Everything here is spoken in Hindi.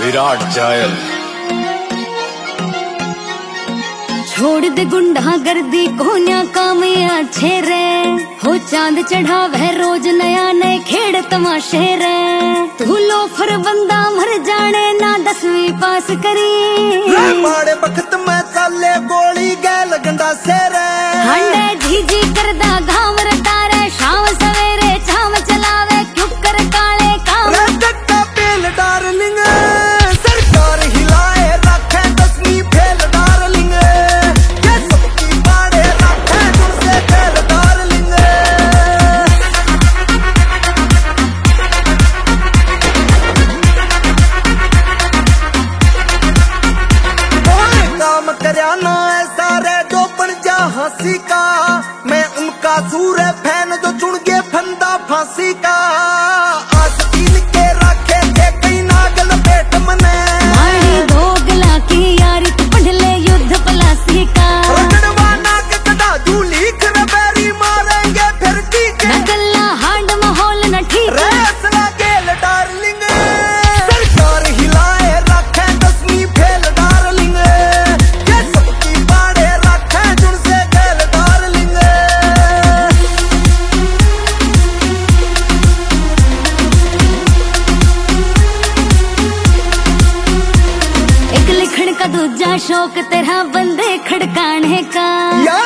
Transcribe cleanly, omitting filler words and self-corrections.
विराट जायल। छोड़ दे गुंडा गर्दी कोन्या काम अच्छे रे, हो चांद चढ़ा वह रोज नया नए खेड़ तमाशे रे। तू लोफर बंदा मर जाने ना 10वीं पास करी, माड़े बखत में चाले गोली गैल गंडा से रे। हंडे झीझी करदा घाम रतारे, शाम सवेरे छाम चलावे क्यों कर काले काम। टक्का पेल डार्लिंग सरकार हिलाए रखे 10वीं फेल डार्लिंग, ये सबकी बाड़े रखे तुमसे फेल डार्लिंग। काम करया ना ऐसा रे जो बन जा हंसी का, मैं उनका सूर फैन जो चुन के फंदा फांसी का। आस्तीन के रखे थे कई नागल पेट मने, मारी दोगला की यारी तू पढ़ ले युद्ध पलासी का। रगड़वाना के कदा झूली कर बैरी मारेंगे फिर ठीक है। नगल्ला हांड माहौल न ठीक, रेस गेल डार्लिंग सरकार हिलाए रखे 10वीं फेल डार्लिंग, ये सबकी बाड़े रखे जुनसे गेल डार्लिंग। एक लिखण का दूजा शौक तेरा बंदे खड़काने का।